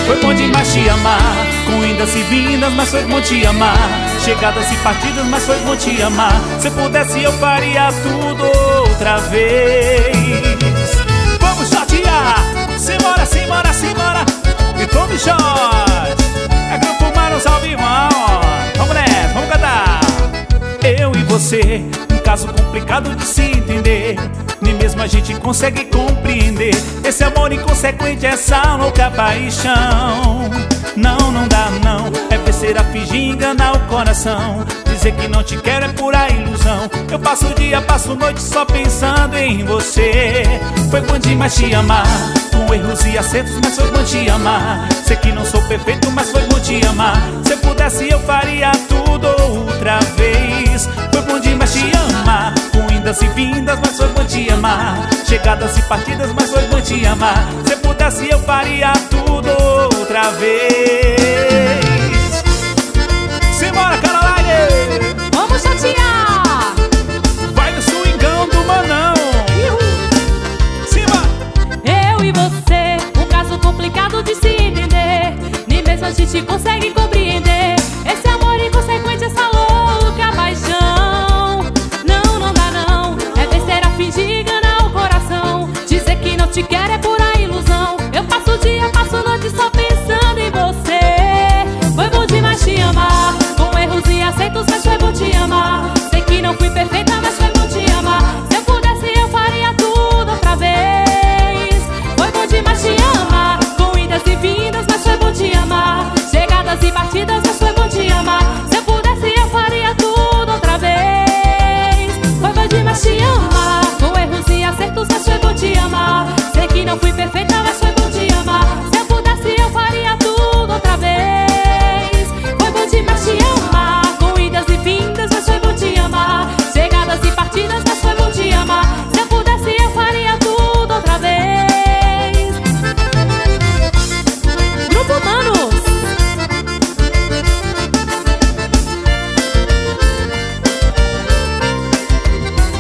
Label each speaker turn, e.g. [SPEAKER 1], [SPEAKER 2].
[SPEAKER 1] Foi bom demais te amar, com indas e vindas, mas foi bom te amar. Chegadas e partidas, mas foi bom te amar. Se pudesse eu faria tudo outra vez. Vamos chatear, simbora, simbora, simbora. E tome shot. É Grupo Manos ao vivo, ó. Vamos nessa, vamos cantar. Eu e você, um caso complicado de se entender. Nem mesmo a gente consegue compreender esse amor inconsequente, essa louca paixão. Não, não dá não, é besteira fingir enganar o coração. Dizer que não te quero é pura ilusão. Eu passo o dia, passo noite só pensando em você. Foi bom demais te amar, com erros e acertos, mas foi bom te amar. Sei que não sou perfeito, mas foi bom te amar. Se eu pudesse eu faria tudo outra vez. Foi bom demais te amar, com indas e vindas, mas foi bom te amar. Chegadas e partidas, mas foi bom te amar. Se eu pudesse eu faria tudo outra vez. Simbora, Caroline!
[SPEAKER 2] Vamos chatear!
[SPEAKER 1] Vai no swingão do Manão! Simbora!
[SPEAKER 2] Eu e você, um caso complicado de se entender. Nem mesmo a gente consegue compreender esse amor inconsequente, essa louca paixão. Não, não dá não, é besteira fingir enganar o coração. Dizer que não te quero é pura ilusão. Eu passo o dia, passo a noite só pensando